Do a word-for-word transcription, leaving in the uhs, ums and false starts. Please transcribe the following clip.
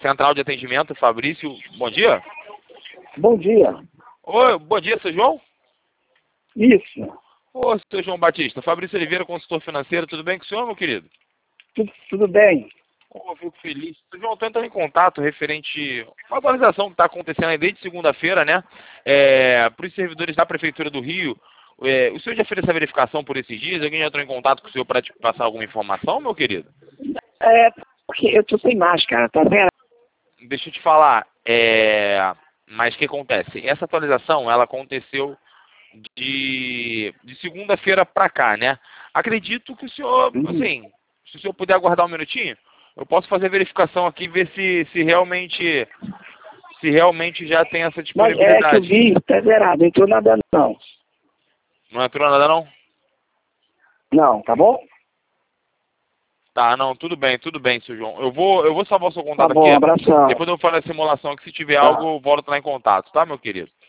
Central de Atendimento, Fabrício. Bom dia. Bom dia. Oi, bom dia, seu João? Isso. Ô, seu João Batista. Fabrício Oliveira, consultor financeiro. Tudo bem com o senhor, meu querido? Tudo, tudo bem. Oh, fico feliz. Seu João, estou entrando em contato referente a uma atualização que está acontecendo aí desde segunda-feira, né? É, para os servidores da Prefeitura do Rio. É, o senhor já fez essa verificação por esses dias? Alguém já entrou em contato com o senhor para te passar alguma informação, meu querido? É, porque eu tô sem máscara, tá vendo? Deixa eu te falar. É, mas o que acontece? Essa atualização, ela aconteceu de, de segunda-feira para cá, né? Acredito que o senhor, Uhum. assim, se o senhor puder aguardar um minutinho, eu posso fazer a verificação aqui e ver se, se realmente se realmente já tem essa Mas é que eu disponibilidade. vi, tá zerado, não entrou nada não. Não entrou nada, não? Não, tá bom? Tá, não, tudo bem, tudo bem, seu João. Eu vou, eu vou salvar o seu Tá contato bom, aqui. abração. Depois eu falo a simulação que se tiver Tá. algo, eu volto lá em contato, tá, meu querido?